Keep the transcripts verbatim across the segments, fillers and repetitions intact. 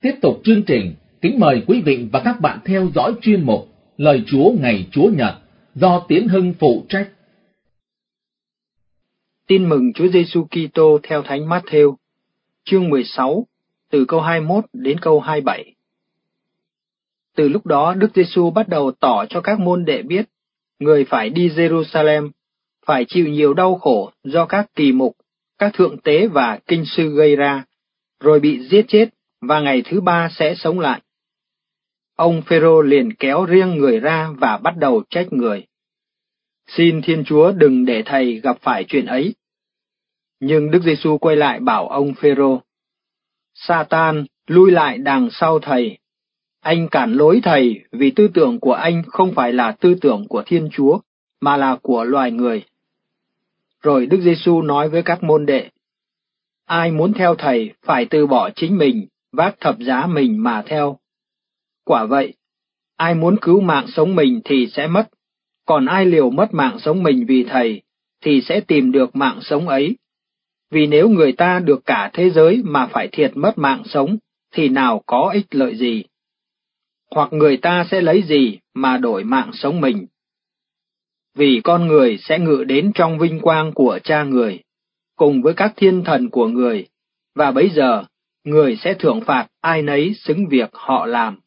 Tiếp tục chương trình, kính mời quý vị và các bạn theo dõi chuyên mục Lời Chúa ngày Chúa Nhật do Tiến Hưng phụ trách. Tin mừng Chúa Giêsu Kitô theo Thánh Mát-thêu, chương mười sáu, từ câu hai mươi mốt đến câu hai mươi bảy. Từ lúc đó, Đức Giêsu bắt đầu tỏ cho các môn đệ biết, người phải đi Jerusalem, phải chịu nhiều đau khổ do các kỳ mục, các thượng tế và kinh sư gây ra, rồi bị giết chết, và ngày thứ ba sẽ sống lại. Ông Phêrô liền kéo riêng người ra và bắt đầu trách người. Xin Thiên Chúa đừng để thầy gặp phải chuyện ấy. Nhưng Đức Giêsu quay lại bảo ông Phêrô: Sa-tan, lui lại đằng sau thầy. Anh cản lối thầy vì tư tưởng của anh không phải là tư tưởng của Thiên Chúa, mà là của loài người. Rồi Đức Giêsu nói với các môn đệ: Ai muốn theo thầy phải từ bỏ chính mình, vác thập giá mình mà theo. Quả vậy, ai muốn cứu mạng sống mình thì sẽ mất, còn ai liều mất mạng sống mình vì thầy thì sẽ tìm được mạng sống ấy. Vì nếu người ta được cả thế giới mà phải thiệt mất mạng sống, thì nào có ích lợi gì? Hoặc người ta sẽ lấy gì mà đổi mạng sống mình? Vì con người sẽ ngự đến trong vinh quang của cha người, cùng với các thiên thần của người, và bấy giờ, người sẽ thưởng phạt ai nấy xứng việc họ làm.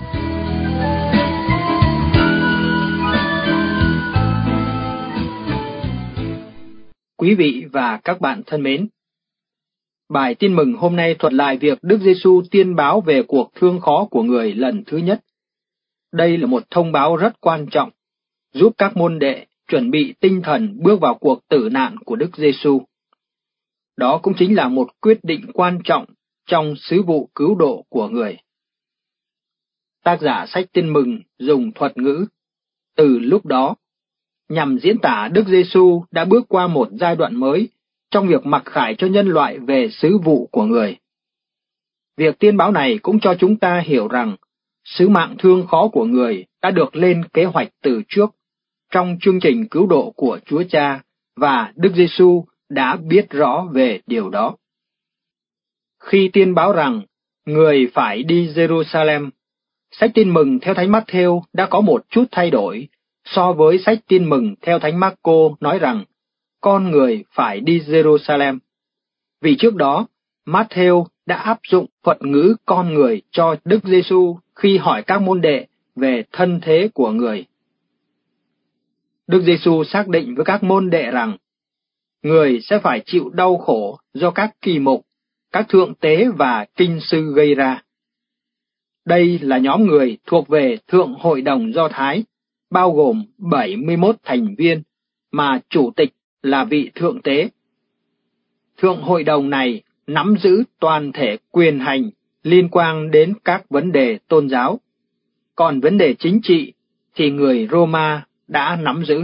Quý vị và các bạn thân mến, bài tin mừng hôm nay thuật lại việc Đức Giêsu tiên báo về cuộc thương khó của người lần thứ nhất. Đây là một thông báo rất quan trọng, giúp các môn đệ chuẩn bị tinh thần bước vào cuộc tử nạn của Đức Giêsu. Đó cũng chính là một quyết định quan trọng trong sứ vụ cứu độ của người. Tác giả sách Tin mừng dùng thuật ngữ "từ lúc đó" nhằm diễn tả Đức Giêsu đã bước qua một giai đoạn mới trong việc mặc khải cho nhân loại về sứ vụ của người. Việc tiên báo này cũng cho chúng ta hiểu rằng sứ mạng thương khó của người đã được lên kế hoạch từ trước trong chương trình cứu độ của Chúa Cha, và Đức Giêsu đã biết rõ về điều đó. Khi tiên báo rằng người phải đi Jerusalem, sách Tin mừng theo Thánh Mát-thêu đã có một chút thay đổi so với sách Tin mừng theo Thánh Mác-cô nói rằng con người phải đi Jerusalem. Vì trước đó, Mát-thêu đã áp dụng thuật ngữ con người cho Đức Giêsu khi hỏi các môn đệ về thân thế của người. Đức Giêsu xác định với các môn đệ rằng người sẽ phải chịu đau khổ do các kỳ mục, các thượng tế và kinh sư gây ra. Đây là nhóm người thuộc về Thượng Hội đồng Do Thái, bao gồm bảy mươi mốt thành viên, mà chủ tịch là vị thượng tế. Thượng Hội đồng này nắm giữ toàn thể quyền hành liên quan đến các vấn đề tôn giáo, còn vấn đề chính trị thì người Roma đã nắm giữ.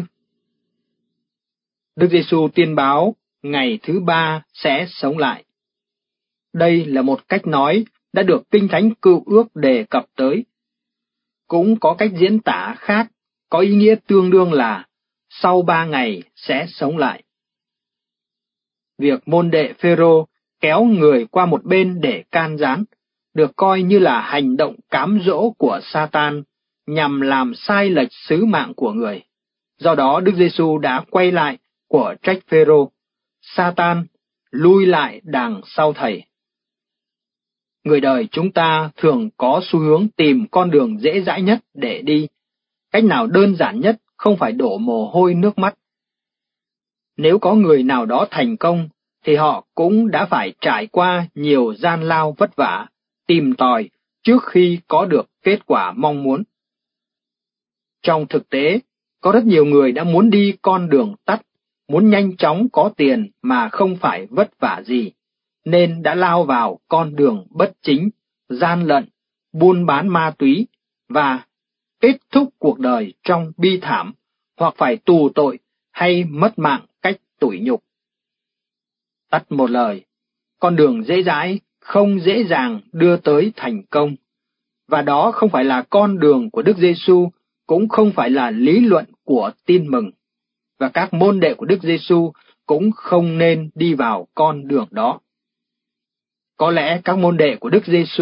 Đức Giêsu tiên báo ngày thứ ba sẽ sống lại. Đây là một cách nói đã được Kinh Thánh Cựu Ước đề cập tới. Cũng có cách diễn tả khác có ý nghĩa tương đương là sau ba ngày sẽ sống lại. Việc môn đệ Phêrô kéo người qua một bên để can gián được coi như là hành động cám dỗ của Sa-tan nhằm làm sai lệch sứ mạng của người. Do đó Đức Giêsu đã quay lại của trách Phêrô: Sa-tan, lui lại đằng sau thầy. Người đời chúng ta thường có xu hướng tìm con đường dễ dãi nhất để đi, cách nào đơn giản nhất không phải đổ mồ hôi nước mắt. Nếu có người nào đó thành công, thì họ cũng đã phải trải qua nhiều gian lao vất vả, tìm tòi trước khi có được kết quả mong muốn. Trong thực tế, có rất nhiều người đã muốn đi con đường tắt, muốn nhanh chóng có tiền mà không phải vất vả gì, nên đã lao vào con đường bất chính, gian lận, buôn bán ma túy, và kết thúc cuộc đời trong bi thảm, hoặc phải tù tội hay mất mạng cách tủi nhục. Tắt một lời, con đường dễ dãi không dễ dàng đưa tới thành công, và đó không phải là con đường của Đức Giêsu, cũng không phải là lý luận của Tin mừng, và các môn đệ của Đức Giêsu cũng không nên đi vào con đường đó. Có lẽ các môn đệ của Đức Giêsu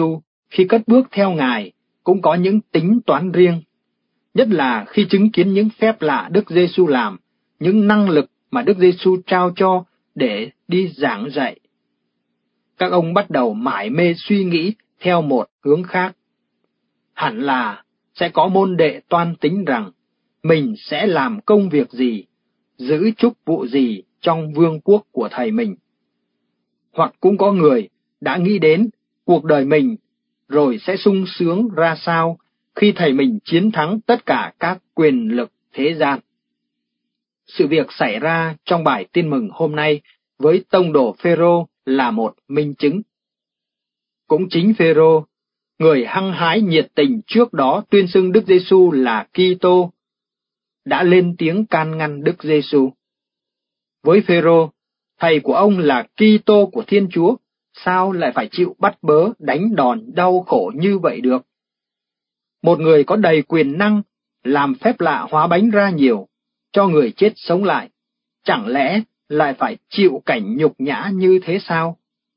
khi cất bước theo Ngài cũng có những tính toán riêng, nhất là khi chứng kiến những phép lạ Đức Giêsu làm, những năng lực mà Đức Giêsu trao cho để đi giảng dạy. Các ông bắt đầu mải mê suy nghĩ theo một hướng khác. Hẳn là sẽ có môn đệ toan tính rằng mình sẽ làm công việc gì, giữ chức vụ gì trong vương quốc của thầy mình. Hoặc cũng có người đã nghĩ đến cuộc đời mình rồi sẽ sung sướng ra sao khi thầy mình chiến thắng tất cả các quyền lực thế gian. Sự việc xảy ra trong bài tin mừng hôm nay với tông đồ Phêrô là một minh chứng. Cũng chính Phêrô, người hăng hái nhiệt tình trước đó tuyên xưng Đức Giêsu là Kitô, đã lên tiếng can ngăn Đức Giêsu. Với Phêrô, thầy của ông là Kitô của Thiên Chúa, sao lại phải chịu bắt bớ, đánh đòn đau khổ như vậy được? Một người có đầy quyền năng, làm phép lạ hóa bánh ra nhiều, cho người chết sống lại, chẳng lẽ lại phải chịu cảnh nhục nhã như thế sao?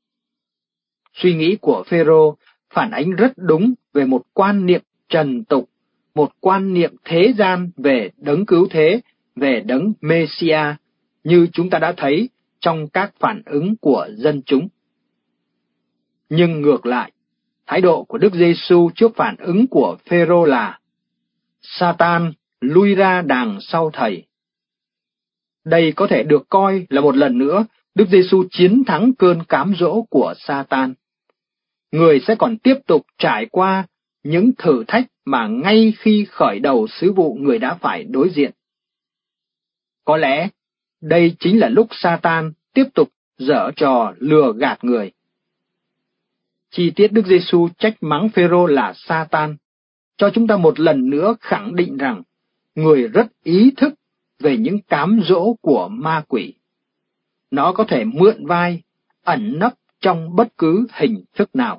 Suy nghĩ của Phêrô phản ánh rất đúng về một quan niệm trần tục, một quan niệm thế gian về đấng cứu thế, về đấng Mêsia, như chúng ta đã thấy trong các phản ứng của dân chúng. Nhưng ngược lại, thái độ của Đức Giêsu trước phản ứng của Phêrô là: Satan lui ra đằng sau thầy. Đây có thể được coi là một lần nữa Đức Giêsu chiến thắng cơn cám dỗ của Satan. Người sẽ còn tiếp tục trải qua những thử thách mà ngay khi khởi đầu sứ vụ người đã phải đối diện. Có lẽ đây chính là lúc Satan tiếp tục giở trò lừa gạt người. Chi tiết Đức Giêsu trách mắng Phêrô là Satan cho chúng ta một lần nữa khẳng định rằng người rất ý thức về những cám dỗ của ma quỷ. Nó có thể mượn vai, ẩn nấp trong bất cứ hình thức nào.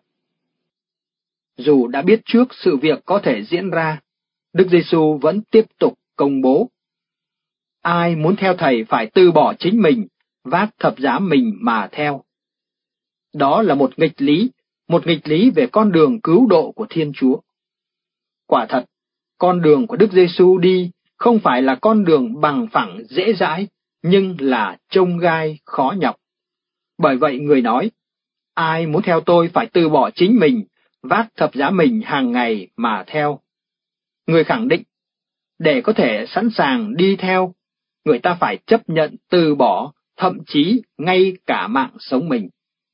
Dù đã biết trước sự việc có thể diễn ra, Đức Giêsu vẫn tiếp tục công bố: ai muốn theo thầy phải từ bỏ chính mình, vác thập giá mình mà theo. Đó là một nghịch lý, một nghịch lý về con đường cứu độ của Thiên Chúa. Quả thật, con đường của Đức Giêsu đi không phải là con đường bằng phẳng dễ dãi, nhưng là chông gai khó nhọc. Bởi vậy người nói, ai muốn theo tôi phải từ bỏ chính mình, vác thập giá mình hàng ngày mà theo. Người khẳng định, để có thể sẵn sàng đi theo, người ta phải chấp nhận từ bỏ, thậm chí ngay cả mạng sống mình.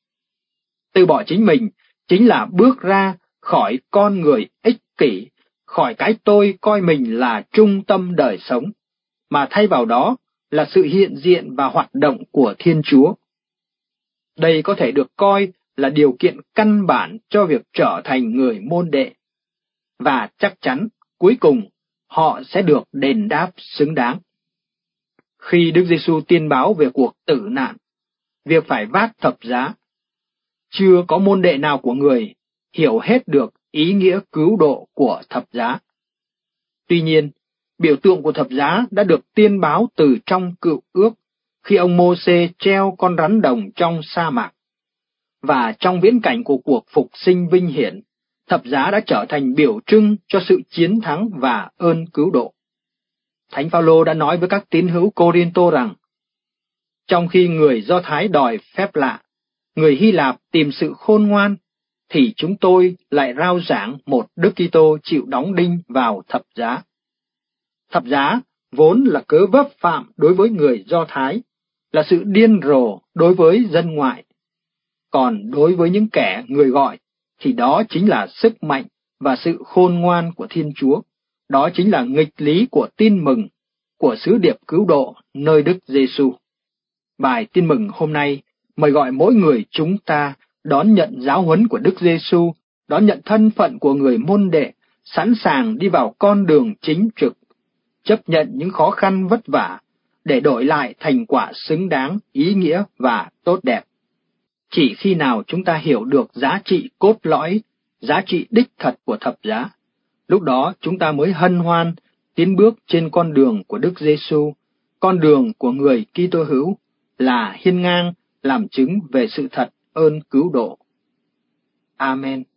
Từ bỏ chính mình chính là bước ra khỏi con người ích kỷ, khỏi cái tôi coi mình là trung tâm đời sống, mà thay vào đó là sự hiện diện và hoạt động của Thiên Chúa. Đây có thể được coi là điều kiện căn bản cho việc trở thành người môn đệ, và chắc chắn cuối cùng họ sẽ được đền đáp xứng đáng. Khi Đức Giêsu tiên báo về cuộc tử nạn, việc phải vác thập giá, chưa có môn đệ nào của người hiểu hết được ý nghĩa cứu độ của thập giá. Tuy nhiên, biểu tượng của thập giá đã được tiên báo từ trong Cựu Ước, khi ông Mô-sê treo con rắn đồng trong sa mạc. Và trong viễn cảnh của cuộc phục sinh vinh hiển, thập giá đã trở thành biểu trưng cho sự chiến thắng và ơn cứu độ. Thánh Phao-lô đã nói với các tín hữu Cô-rinh-tô rằng, trong khi người Do Thái đòi phép lạ, người Hy Lạp tìm sự khôn ngoan, thì chúng tôi lại rao giảng một Đức Kitô chịu đóng đinh vào thập giá. Thập giá vốn là cớ vấp phạm đối với người Do Thái, là sự điên rồ đối với dân ngoại. Còn đối với những kẻ người gọi, thì đó chính là sức mạnh và sự khôn ngoan của Thiên Chúa. Đó chính là nghịch lý của tin mừng, của sứ điệp cứu độ nơi Đức Giêsu. Bài tin mừng hôm nay mời gọi mỗi người chúng ta đón nhận giáo huấn của Đức Giêsu, đón nhận thân phận của người môn đệ, sẵn sàng đi vào con đường chính trực, chấp nhận những khó khăn vất vả để đổi lại thành quả xứng đáng, ý nghĩa và tốt đẹp. Chỉ khi nào chúng ta hiểu được giá trị cốt lõi, giá trị đích thật của thập giá, lúc đó chúng ta mới hân hoan tiến bước trên con đường của Đức Giêsu, con đường của người Kitô hữu, là hiên ngang làm chứng về sự thật ơn cứu độ. Amen.